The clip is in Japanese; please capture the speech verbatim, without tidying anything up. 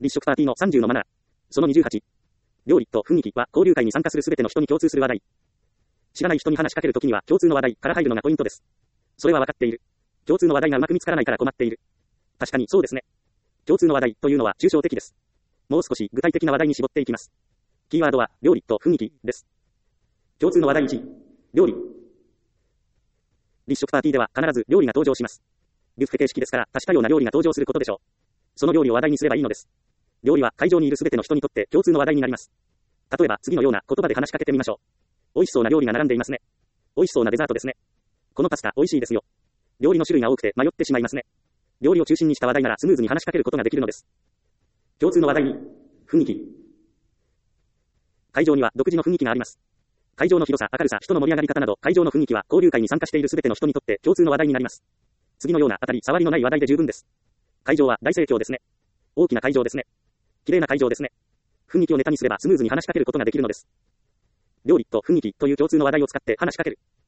立食パーティーのさんじゅうのマナー。そのにじゅうはち。料理と雰囲気は交流会に参加するすべての人に共通する話題。知らない人に話しかけるときには共通の話題から入るのがポイントです。それはわかっている。共通の話題がうまく見つからないから困っている。確かにそうですね。共通の話題というのは抽象的です。もう少し具体的な話題に絞っていきます。キーワードは料理と雰囲気です。共通の話題いち。料理。立食パーティーでは必ず料理が登場します。ビュッフェ形式ですから多種多様な料理が登場することでしょう。その料理を話題にすればいいのです。料理は会場にいるすべての人にとって共通の話題になります。例えば次のような言葉で話しかけてみましょう。美味しそうな料理が並んでいますね。美味しそうなデザートですね。このパスタ美味しいですよ。料理の種類が多くて迷ってしまいますね。料理を中心にした話題ならスムーズに話しかけることができるのです。共通の話題に、雰囲気。会場には独自の雰囲気があります。会場の広さ、明るさ、人の盛り上がり方など、会場の雰囲気は交流会に参加しているすべての人にとって共通の話題になります。次のような当たり障りのない話題で十分です。会場は大盛況ですね。大きな会場ですね。綺麗な会場ですね。雰囲気をネタにすればスムーズに話しかけることができるのです。料理と雰囲気という共通の話題を使って話しかける。